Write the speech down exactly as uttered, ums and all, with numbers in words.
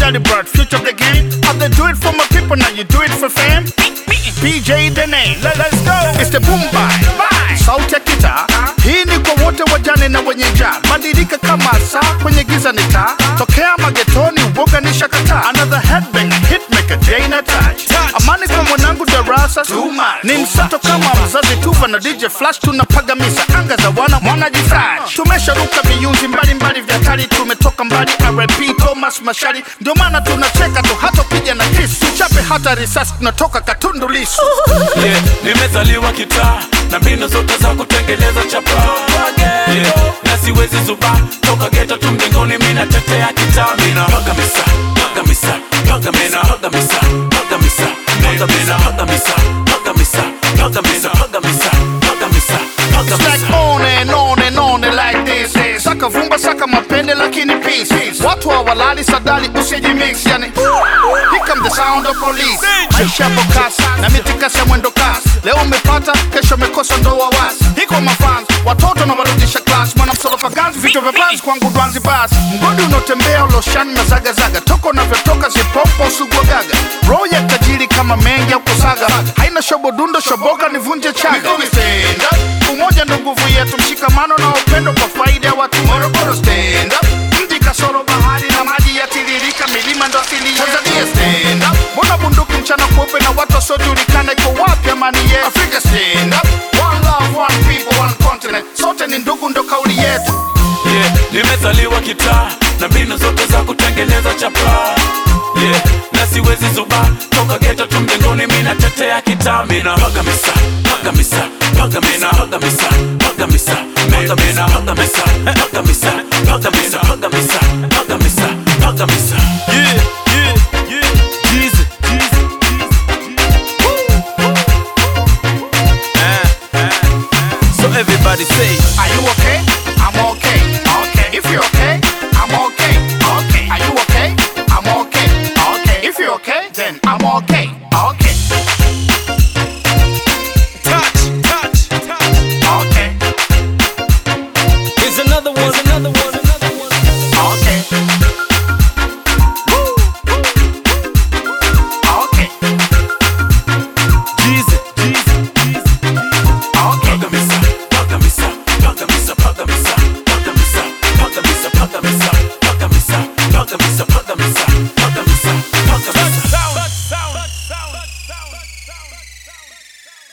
Jolly Bird, future of the game. How they do it for my people, now you do it for fame. P J the name, Let, let's go. It's the boom bye, sauti ya kita. Hii ni kwa wote wajane na wenye njaa. Badilika kama saa kwenye giza ni taa. Tokea magetoni uoga ni shakata. Another headbang, hitmaker, Jane touch. Amani kwa mwanangu darasa ni msato kama mzazi tuva na D J Flash. Tunapaga misa anga za wana mwana jifaj. Tumesharuka viyunzi mbali mbali vya kali. Tumetoka mbali R I P Thomas Mashari. Ndio maana tunacheka tu hata pija na kiss. Tuchape hata risasi tunatoka Katundu Lisu. Yeah, nimezaliwa kitaa na mbinu zote za kutengeneza chapa. Yeah, na siwezi zuba toka geta tu mjengoni mina tetea kitaa. Mina paga misa, paga misa, paga misa, paga misa, paga misa, paga misa, paga misa, paga misa, paga misa, paga misa, paga misa, paga misa. Like on and on and on and like this. Saka vumba saka mapende lakini peace. Watu hawalali sadali usijimix yani. Here come the sound of police. Aisha bokasi na mitikasi ya mwendo kasi. Leo umepata kesho mekosa ndo wawasi. Hiko mafans watoto na warudisha class. Mwana msolo faganzi vitu vya basi kwangu dwanzi basi. Mgodi unotembea uloshani na zaga zaga. Toko na vyotoka zipopo sugwa gaga. Roho ya tajiri kama mengi au kusaga. Haina shobo dundo shoboka nivunje chaga. Umoja ndo nguvu yetu, mshikamano na upendo kwa faida ya watu. Morogoro stand up. Mji kasoro bahari na maji yatiririka, milima ndo asili yetu. Tanzania stand up. Mbona bunduki mchana kweupe na watu wasiojulikana, iko wapi amani yetu? Africa stand up. One love, one people, one continent. Sote ni ndugu ndo kauli yetu. Yeah, nimezaliwa kitaa na mbinu zote za kutengeneza chapa. Yeah, na siwezi zuba toka geta tu mjengoni mina tetea kitaa. Mina paga misa, paga misa, paga misa, paga misa, paga misa, paga misa, paga misa, paga misa, paga misa,